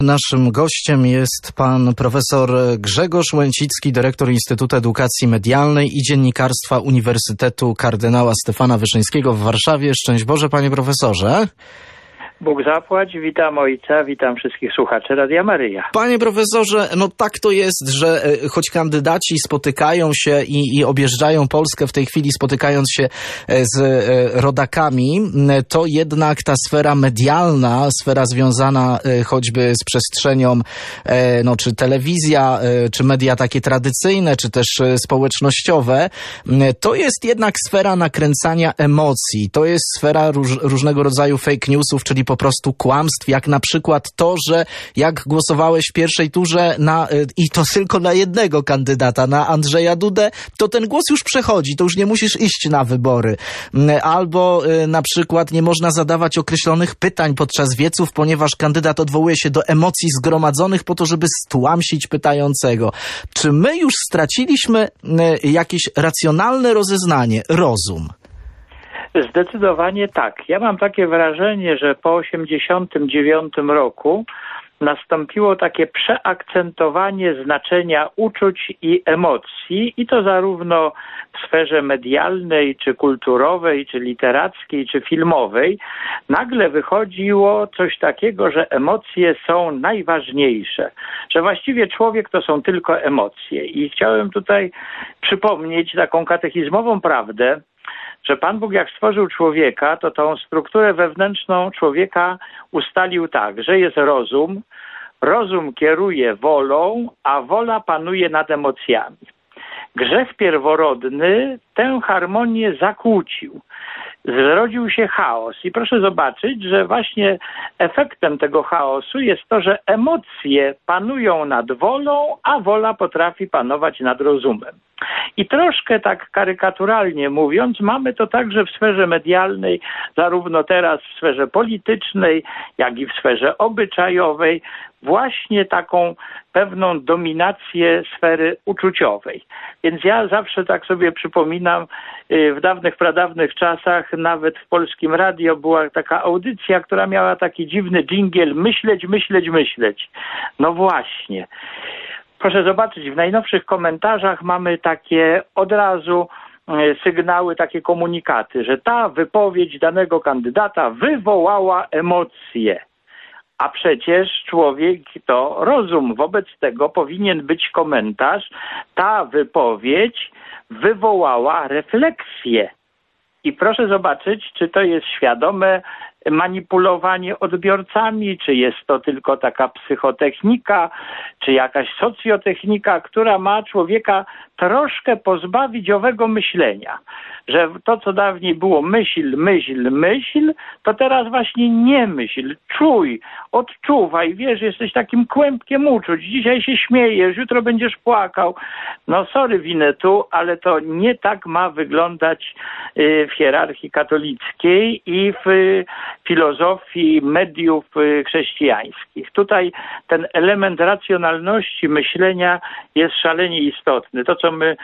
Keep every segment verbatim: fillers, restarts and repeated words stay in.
Naszym gościem jest pan profesor Grzegorz Łęcicki, dyrektor Instytutu Edukacji Medialnej i Dziennikarstwa Uniwersytetu Kardynała Stefana Wyszyńskiego w Warszawie. Szczęść Boże, panie profesorze. Bóg zapłać, witam ojca, witam wszystkich słuchaczy Radia Maryja. Panie profesorze, no tak to jest, że choć kandydaci spotykają się i, i objeżdżają Polskę w tej chwili, spotykając się z rodakami, to jednak ta sfera medialna, sfera związana choćby z przestrzenią, no czy telewizja, czy media takie tradycyjne, czy też społecznościowe, to jest jednak sfera nakręcania emocji. To jest sfera róż, różnego rodzaju fake newsów, czyli po prostu kłamstw, jak na przykład to, że jak głosowałeś w pierwszej turze na, i to tylko na jednego kandydata, na Andrzeja Dudę, to ten głos już przechodzi, to już nie musisz iść na wybory. Albo na przykład nie można zadawać określonych pytań podczas wieców, ponieważ kandydat odwołuje się do emocji zgromadzonych po to, żeby stłamsić pytającego. Czy my już straciliśmy jakieś racjonalne rozeznanie, rozum? Zdecydowanie tak. Ja mam takie wrażenie, że po osiemdziesiątym dziewiątym roku nastąpiło takie przeakcentowanie znaczenia uczuć i emocji i to zarówno w sferze medialnej, czy kulturowej, czy literackiej, czy filmowej. Nagle wychodziło coś takiego, że emocje są najważniejsze, że właściwie człowiek to są tylko emocje. I chciałem tutaj przypomnieć taką katechizmową prawdę, że Pan Bóg jak stworzył człowieka, to tą strukturę wewnętrzną człowieka ustalił tak, że jest rozum, rozum kieruje wolą, a wola panuje nad emocjami. Grzech pierworodny tę harmonię zakłócił. Zrodził się chaos i proszę zobaczyć, że właśnie efektem tego chaosu jest to, że emocje panują nad wolą, a wola potrafi panować nad rozumem. I troszkę tak karykaturalnie mówiąc, mamy to także w sferze medialnej, zarówno teraz w sferze politycznej, jak i w sferze obyczajowej, właśnie taką pewną dominację sfery uczuciowej. Więc ja zawsze tak sobie przypominam, w dawnych, pradawnych czasach, nawet w Polskim Radio była taka audycja, która miała taki dziwny dżingiel: myśleć, myśleć, myśleć. No właśnie. Proszę zobaczyć, w najnowszych komentarzach mamy takie od razu sygnały, takie komunikaty, że ta wypowiedź danego kandydata wywołała emocje. A przecież człowiek to rozum. Wobec tego powinien być komentarz: ta wypowiedź wywołała refleksję. I proszę zobaczyć, czy to jest świadome manipulowanie odbiorcami, czy jest to tylko taka psychotechnika, czy jakaś socjotechnika, która ma człowieka troszkę pozbawić owego myślenia. Że to, co dawniej było myśl, myśl, myśl, to teraz właśnie nie myśl. Czuj, odczuwaj, wiesz, jesteś takim kłębkiem uczuć. Dzisiaj się śmiejesz, jutro będziesz płakał. No sorry, winę tu, ale to nie tak ma wyglądać w hierarchii katolickiej i w filozofii mediów chrześcijańskich. Tutaj ten element racjonalności myślenia jest szalenie istotny. To, co my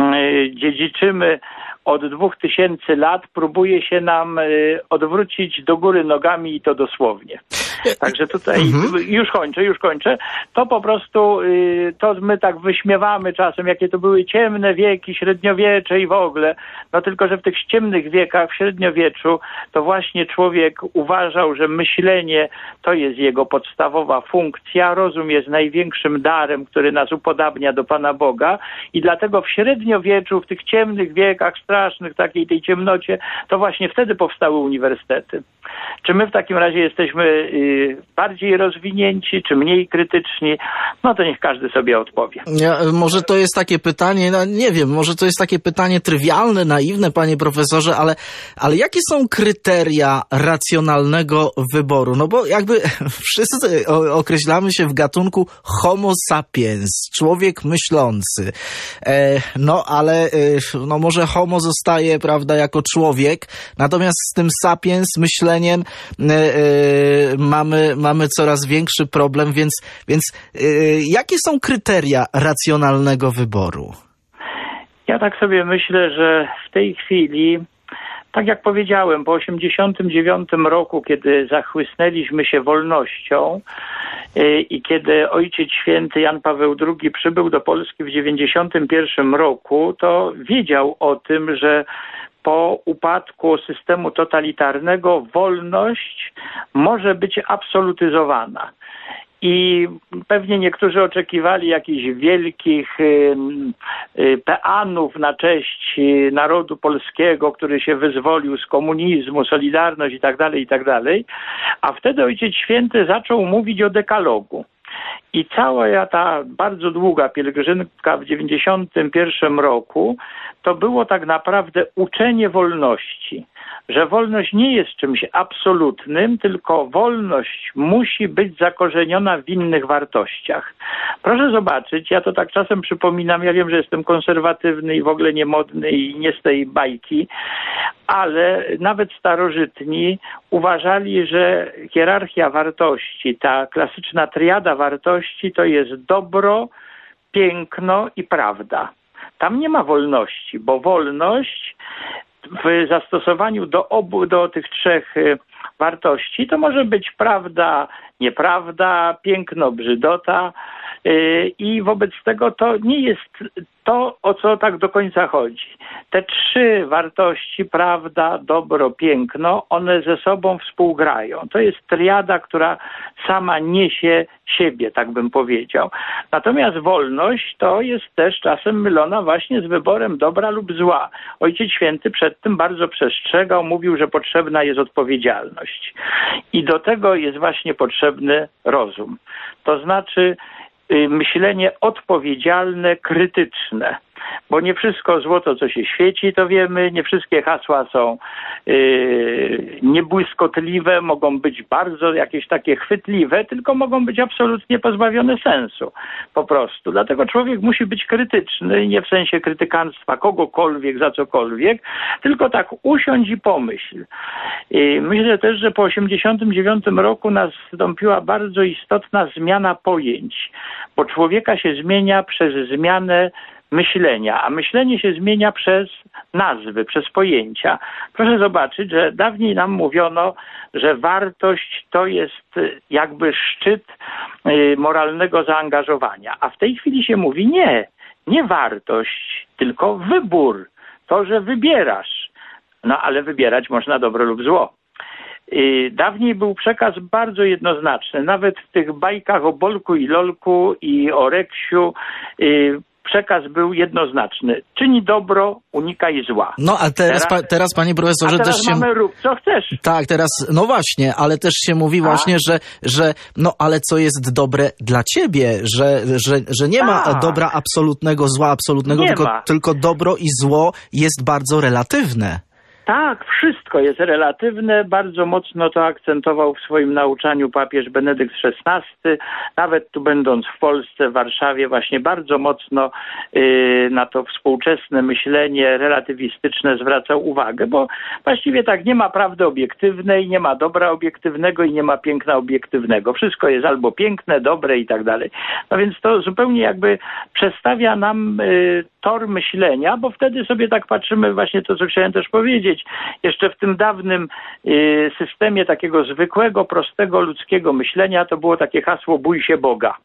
dziedziczymy od dwóch tysięcy lat, próbuje się nam odwrócić do góry nogami i to dosłownie. Także tutaj, mhm. już kończę, już kończę. To po prostu, to my tak wyśmiewamy czasem, jakie to były ciemne wieki, średniowiecze i w ogóle. No tylko, że w tych ciemnych wiekach, w średniowieczu, to właśnie człowiek uważał, że myślenie to jest jego podstawowa funkcja. Rozum jest największym darem, który nas upodabnia do Pana Boga i dlatego w średniowieczu, w tych ciemnych wiekach strasznych, takiej tej ciemnocie, to właśnie wtedy powstały uniwersytety. Czy my w takim razie jesteśmy y, bardziej rozwinięci, czy mniej krytyczni? No to niech każdy sobie odpowie. Ja, może to jest takie pytanie, no nie wiem, może to jest takie pytanie trywialne, naiwne, panie profesorze, ale, ale jakie są kryteria racjonalnego wyboru? No bo jakby wszyscy określamy się w gatunku homo sapiens, człowiek myślący. E, no ale e, no może homo zostaje, prawda, jako człowiek, natomiast z tym sapiens, myśleniem e, e, mamy, mamy coraz większy problem, więc, więc e, jakie są kryteria racjonalnego wyboru? Ja tak sobie myślę, że w tej chwili tak jak powiedziałem, po osiemdziesiątym dziewiątym roku, kiedy zachłysnęliśmy się wolnością yy, i kiedy Ojciec Święty Jan Paweł drugi przybył do Polski w dziewięćdziesiątym pierwszym roku, to wiedział o tym, że po upadku systemu totalitarnego wolność może być absolutyzowana. I pewnie niektórzy oczekiwali jakichś wielkich y, y, peanów na cześć narodu polskiego, który się wyzwolił z komunizmu, Solidarność i tak dalej, i tak dalej. A wtedy Ojciec Święty zaczął mówić o dekalogu. I cała ta bardzo długa pielgrzymka w dziewięćdziesiątym pierwszym roku to było tak naprawdę uczenie wolności. Że wolność nie jest czymś absolutnym, tylko wolność musi być zakorzeniona w innych wartościach. Proszę zobaczyć, ja to tak czasem przypominam, ja wiem, że jestem konserwatywny i w ogóle niemodny i nie z tej bajki, ale nawet starożytni uważali, że hierarchia wartości, ta klasyczna triada wartości to jest dobro, piękno i prawda. Tam nie ma wolności, bo wolność w zastosowaniu do obu, do tych trzech wartości to może być prawda, nieprawda, piękno, brzydota i wobec tego to nie jest to, o co tak do końca chodzi. Te trzy wartości, prawda, dobro, piękno, one ze sobą współgrają. To jest triada, która sama niesie siebie, tak bym powiedział. Natomiast wolność to jest też czasem mylona właśnie z wyborem dobra lub zła. Ojciec Święty przed tym bardzo przestrzegał, mówił, że potrzebna jest odpowiedzialność. I do tego jest właśnie potrzebny rozum. To znaczy myślenie odpowiedzialne, krytyczne. Bo nie wszystko złoto, co się świeci, to wiemy, nie wszystkie hasła są yy, niebłyskotliwe, mogą być bardzo jakieś takie chwytliwe, tylko mogą być absolutnie pozbawione sensu po prostu. Dlatego człowiek musi być krytyczny, nie w sensie krytykanstwa kogokolwiek, za cokolwiek, tylko tak usiądź i pomyśl. Yy, myślę też, że po osiemdziesiątym dziewiątym roku nastąpiła bardzo istotna zmiana pojęć, bo człowieka się zmienia przez zmianę myślenia, a myślenie się zmienia przez nazwy, przez pojęcia. Proszę zobaczyć, że dawniej nam mówiono, że wartość to jest jakby szczyt moralnego zaangażowania, a w tej chwili się mówi nie, nie wartość, tylko wybór, to, że wybierasz. No ale wybierać można dobro lub zło. Dawniej był przekaz bardzo jednoznaczny, nawet w tych bajkach o Bolku i Lolku i o Reksiu przekaz był jednoznaczny. Czyni dobro, unikaj zła. No a teraz, teraz, pa, teraz panie profesorze, a teraz też się... mamy rób co chcesz. Tak, teraz, no właśnie, ale też się mówi a? właśnie, że, że no ale co jest dobre dla ciebie, że, że, że nie ma a. dobra absolutnego, zła absolutnego, tylko, tylko dobro i zło jest bardzo relatywne. Tak, wszystko jest relatywne. Bardzo mocno to akcentował w swoim nauczaniu papież Benedykt szesnasty. Nawet tu będąc w Polsce, w Warszawie, właśnie bardzo mocno yy, na to współczesne myślenie relatywistyczne zwracał uwagę, bo właściwie tak nie ma prawdy obiektywnej, nie ma dobra obiektywnego i nie ma piękna obiektywnego. Wszystko jest albo piękne, dobre i tak dalej. No więc to zupełnie jakby przestawia nam yy, tor myślenia, bo wtedy sobie tak patrzymy właśnie to, co chciałem też powiedzieć. Jeszcze w tym dawnym y, systemie takiego zwykłego, prostego ludzkiego myślenia to było takie hasło bój się Boga.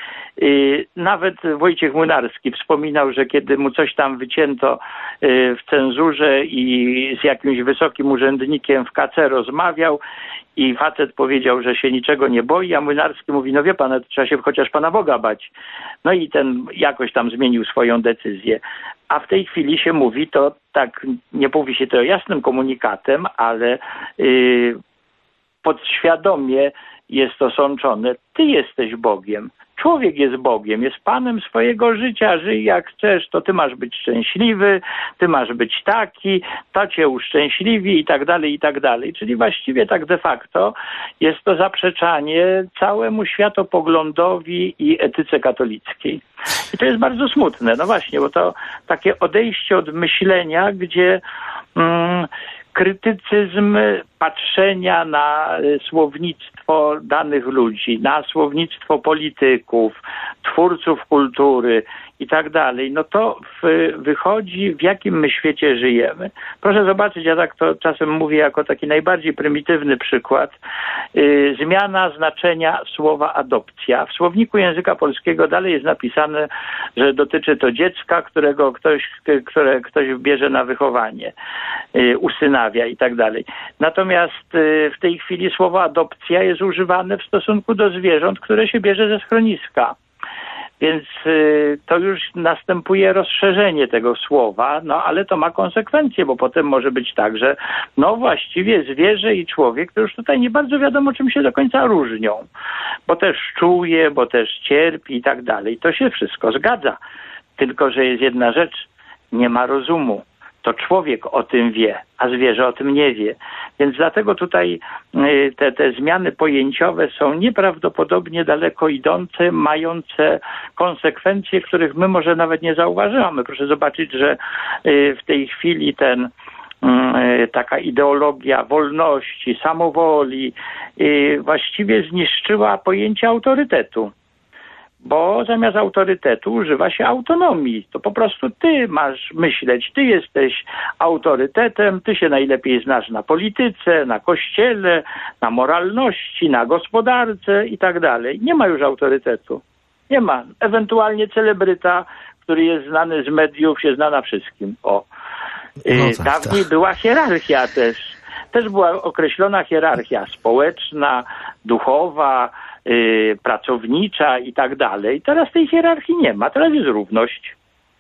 Y, nawet Wojciech Młynarski wspominał, że kiedy mu coś tam wycięto y, w cenzurze i z jakimś wysokim urzędnikiem w K C rozmawiał i facet powiedział, że się niczego nie boi, a Młynarski mówi, no wie pan, trzeba się chociaż Pana Boga bać. No i ten jakoś tam zmienił swoją decyzję. A w tej chwili się mówi to, tak nie mówi się to jasnym komunikatem, ale yy, podświadomie jest to sączone. Ty jesteś Bogiem. Człowiek jest Bogiem, jest Panem swojego życia, żyj jak chcesz, to ty masz być szczęśliwy, ty masz być taki, to cię uszczęśliwi i tak dalej, i tak dalej. Czyli właściwie tak de facto jest to zaprzeczanie całemu światopoglądowi i etyce katolickiej. I to jest bardzo smutne, no właśnie, bo to takie odejście od myślenia, gdzie mm, krytycyzm patrzenia na słownictwo danych ludzi, na słownictwo polityków, twórców kultury i tak dalej, no to w, wychodzi, w jakim my świecie żyjemy. Proszę zobaczyć, ja tak to czasem mówię jako taki najbardziej prymitywny przykład. Yy, zmiana znaczenia słowa adopcja. W słowniku języka polskiego dalej jest napisane, że dotyczy to dziecka, którego ktoś, które ktoś bierze na wychowanie, yy, usynawia i tak dalej. Natomiast yy, w tej chwili słowo adopcja jest używane w stosunku do zwierząt, które się bierze ze schroniska. Więc y, to już następuje rozszerzenie tego słowa, no ale to ma konsekwencje, bo potem może być tak, że no właściwie zwierzę i człowiek to już tutaj nie bardzo wiadomo, czym się do końca różnią, bo też czuje, bo też cierpi i tak dalej. To się wszystko zgadza, tylko że jest jedna rzecz, nie ma rozumu. To człowiek o tym wie, a zwierzę o tym nie wie. Więc dlatego tutaj te, te zmiany pojęciowe są nieprawdopodobnie daleko idące, mające konsekwencje, których my może nawet nie zauważymy. Proszę zobaczyć, że w tej chwili ten taka ideologia wolności, samowoli właściwie zniszczyła pojęcie autorytetu. Bo zamiast autorytetu używa się autonomii. To po prostu ty masz myśleć, ty jesteś autorytetem, ty się najlepiej znasz na polityce, na kościele, na moralności, na gospodarce i tak dalej. Nie ma już autorytetu. Nie ma. Ewentualnie celebryta, który jest znany z mediów, się zna na wszystkim. O. No tak, Dawniej tak. była hierarchia też. Też była określona hierarchia społeczna, duchowa, Yy, pracownicza i tak dalej. Teraz tej hierarchii nie ma, teraz jest równość.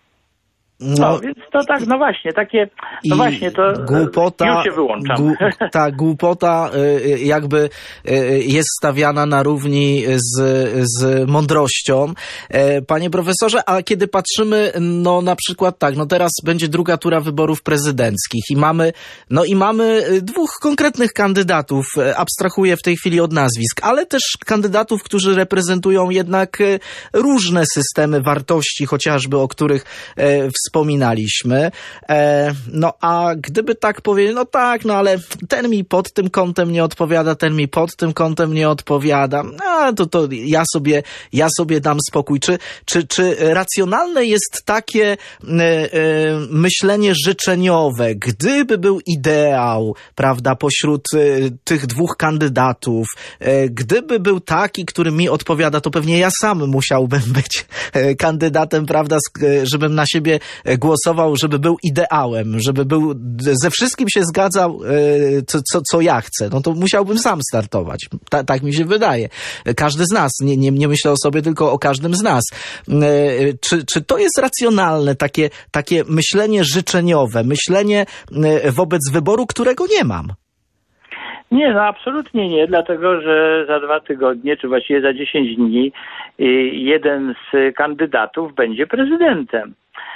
No, no więc to tak, no właśnie, takie, no właśnie, to głupota, już się wyłączam. Gu, ta głupota y, jakby y, jest stawiana na równi z, z mądrością. E, panie profesorze, a kiedy patrzymy, no na przykład tak, no teraz będzie druga tura wyborów prezydenckich i mamy, no i mamy dwóch konkretnych kandydatów, abstrahuję w tej chwili od nazwisk, ale też kandydatów, którzy reprezentują jednak różne systemy wartości, chociażby o których e, wspominaliśmy. E, no a gdyby tak powiedzieć, no tak, no ale ten mi pod tym kątem nie odpowiada, ten mi pod tym kątem nie odpowiada, a to, to ja sobie ja sobie dam spokój. Czy, czy, czy racjonalne jest takie e, e, myślenie życzeniowe, gdyby był ideał, prawda, pośród e, tych dwóch kandydatów, e, gdyby był taki, który mi odpowiada, to pewnie ja sam musiałbym być e, kandydatem, prawda, żebym na siebie głosował, żeby był ideałem, żeby był, ze wszystkim się zgadzał, co, co, co ja chcę, no to musiałbym sam startować. Ta, tak mi się wydaje. Każdy z nas, nie, nie, nie myślę o sobie, tylko o każdym z nas. Czy, czy to jest racjonalne, takie, takie myślenie życzeniowe, myślenie wobec wyboru, którego nie mam? Nie, no absolutnie nie, dlatego że za dwa tygodnie, czy właściwie za dziesięć dni jeden z kandydatów będzie prezydentem.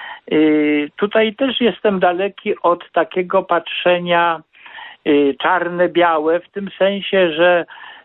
Tutaj też jestem daleki od takiego patrzenia czarne-białe, w tym sensie, że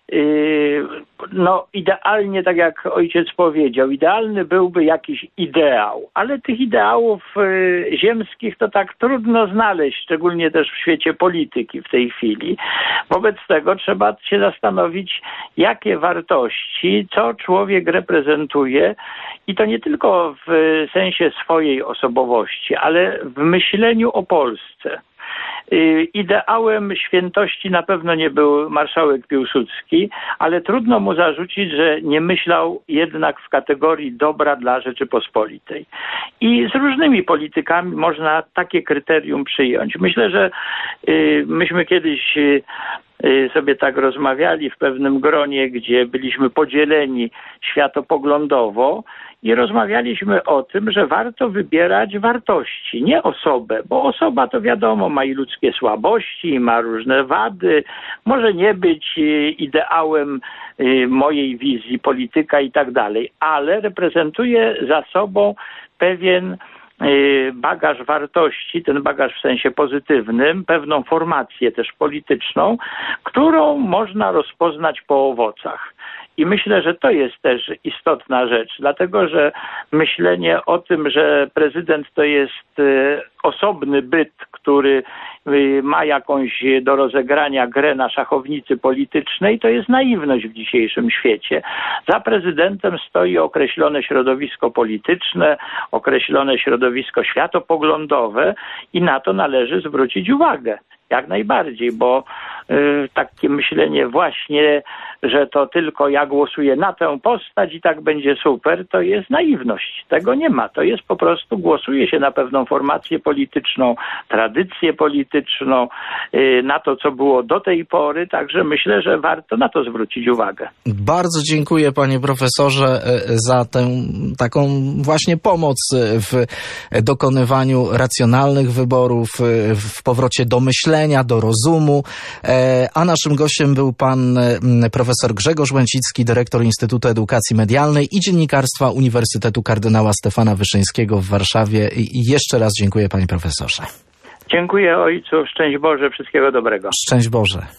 no idealnie, tak jak ojciec powiedział, idealny byłby jakiś ideał, ale tych ideałów ziemskich to tak trudno znaleźć, szczególnie też w świecie polityki w tej chwili. Wobec tego trzeba się zastanowić, jakie wartości, co człowiek reprezentuje i to nie tylko w sensie swojej osobowości, ale w myśleniu o Polsce. Ideałem świętości na pewno nie był marszałek Piłsudski, ale trudno mu zarzucić, że nie myślał jednak w kategorii dobra dla Rzeczypospolitej. I z różnymi politykami można takie kryterium przyjąć. Myślę, że myśmy kiedyś sobie tak rozmawiali w pewnym gronie, gdzie byliśmy podzieleni światopoglądowo i rozmawialiśmy o tym, że warto wybierać wartości, nie osobę, bo osoba to wiadomo ma i ludzkie słabości, i ma różne wady, może nie być ideałem mojej wizji polityka i tak dalej, ale reprezentuje za sobą pewien bagaż wartości, ten bagaż w sensie pozytywnym, pewną formację też polityczną, którą można rozpoznać po owocach. I myślę, że to jest też istotna rzecz, dlatego że myślenie o tym, że prezydent to jest osobny byt, który ma jakąś do rozegrania grę na szachownicy politycznej, to jest naiwność w dzisiejszym świecie. Za prezydentem stoi określone środowisko polityczne, określone środowisko światopoglądowe i na to należy zwrócić uwagę. Jak najbardziej, bo y, takie myślenie właśnie, że to tylko ja głosuję na tę postać i tak będzie super, to jest naiwność. Tego nie ma. To jest po prostu, głosuje się na pewną formację polityczną, tradycję polityczną, y, na to, co było do tej pory, także myślę, że warto na to zwrócić uwagę. Bardzo dziękuję, panie profesorze, za tę taką właśnie pomoc w dokonywaniu racjonalnych wyborów, w powrocie do myślenia, do rozumu, a naszym gościem był pan profesor Grzegorz Łęcicki, dyrektor Instytutu Edukacji Medialnej i Dziennikarstwa Uniwersytetu Kardynała Stefana Wyszyńskiego w Warszawie. I jeszcze raz dziękuję, panie profesorze. Dziękuję ojcu, szczęść Boże, wszystkiego dobrego. Szczęść Boże.